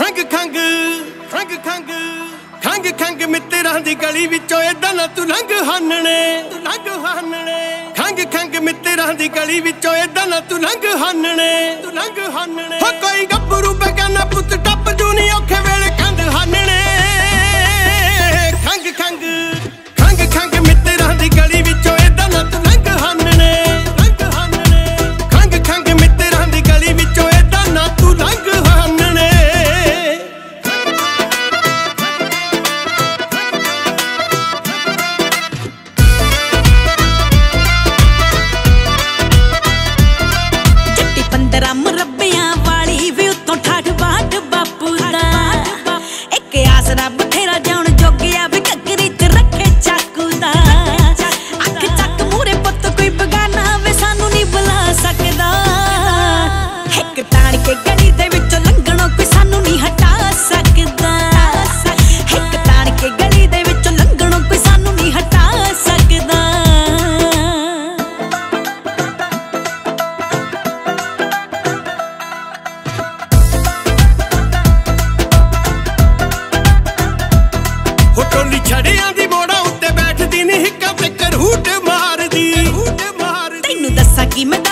खंग खंग खंग खंग खंग खंग मित्तरां दी गली विचों इदां ना तू लंघ हानणे खंग खंग मित्तरां दी गली विचों इदां ना तू लंघ हानणे हो कोई गब्बरू बेगाना पुत टप जू नी औखे वेले कंध हानणे खंग खंग खंग खंग मित्तरां दी गली विचों इदां ना तू लंघ हानणे खंग खंग मित्तरां दी गली विचों इदां ना तू लंघ हानणे मुरब्बियां वाली भी उत्तों ठाठ बाट बापू दा एक आसरा बथेरा जाउण जोगिया भी घगरी च रखे चाकू दा अख चक मूरे पुत कोई बगाना वे सानू नहीं बुला सकदा एक ताण के गली दे विचों लंघणों कोई सानू नहीं हटा सकदा एक ताण के गली दे विचों लंघणों कोई सानू नहीं हटा सकदा टोली छड़ियां दी मोड़ा उत्ते बैठदी नी हिक्का ते करहूट मारदी तैनू दस्सां कि मैं